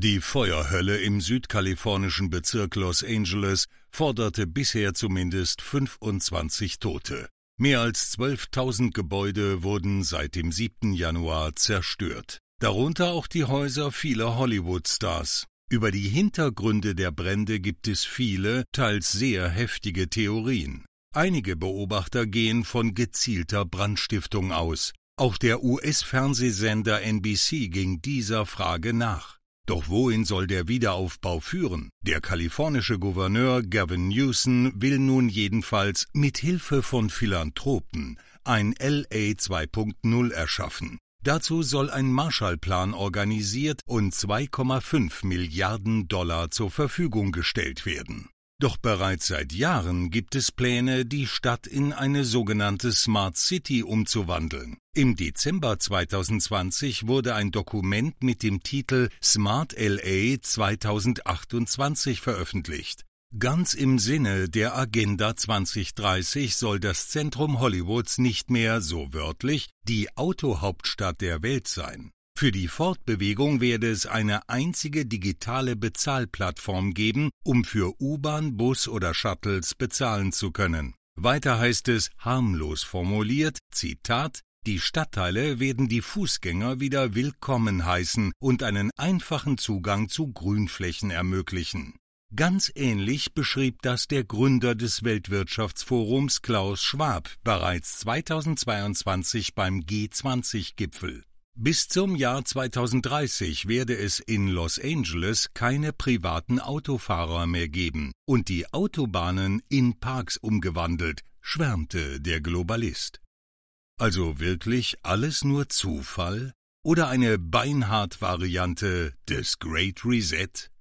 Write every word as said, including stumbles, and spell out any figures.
Die Feuerhölle im südkalifornischen Bezirk Los Angeles forderte bisher zumindest fünfundzwanzig Tote. Mehr als zwölftausend Gebäude wurden seit dem siebten Januar zerstört. Darunter auch die Häuser vieler Hollywood-Stars. Über die Hintergründe der Brände gibt es viele, teils sehr heftige Theorien. Einige Beobachter gehen von gezielter Brandstiftung aus. Auch der U S-Fernsehsender N B C ging dieser Frage nach. Doch wohin soll der Wiederaufbau führen? Der kalifornische Gouverneur Gavin Newsom will nun jedenfalls mit Hilfe von Philanthropen ein L A zwei Punkt null erschaffen. Dazu soll ein Marshallplan organisiert und zwei Komma fünf Milliarden Dollar zur Verfügung gestellt werden. Doch bereits seit Jahren gibt es Pläne, die Stadt in eine sogenannte Smart City umzuwandeln. Im Dezember zweitausendzwanzig wurde ein Dokument mit dem Titel Smart L A zweitausendachtundzwanzig veröffentlicht. Ganz im Sinne der Agenda zwanzig dreißig soll das Zentrum Hollywoods nicht mehr, so wörtlich, die Autohauptstadt der Welt sein. Für die Fortbewegung werde es eine einzige digitale Bezahlplattform geben, um für U-Bahn, Bus oder Shuttles bezahlen zu können. Weiter heißt es, harmlos formuliert, Zitat, die Stadtteile werden die Fußgänger wieder willkommen heißen und einen einfachen Zugang zu Grünflächen ermöglichen. Ganz ähnlich beschrieb das der Gründer des Weltwirtschaftsforums Klaus Schwab bereits zweitausendzweiundzwanzig beim G zwanzig-Gipfel. Bis zum Jahr zweitausenddreißig werde es in Los Angeles keine privaten Autofahrer mehr geben und die Autobahnen in Parks umgewandelt, schwärmte der Globalist. Also wirklich alles nur Zufall oder eine Beinhardt-Variante des Great Reset?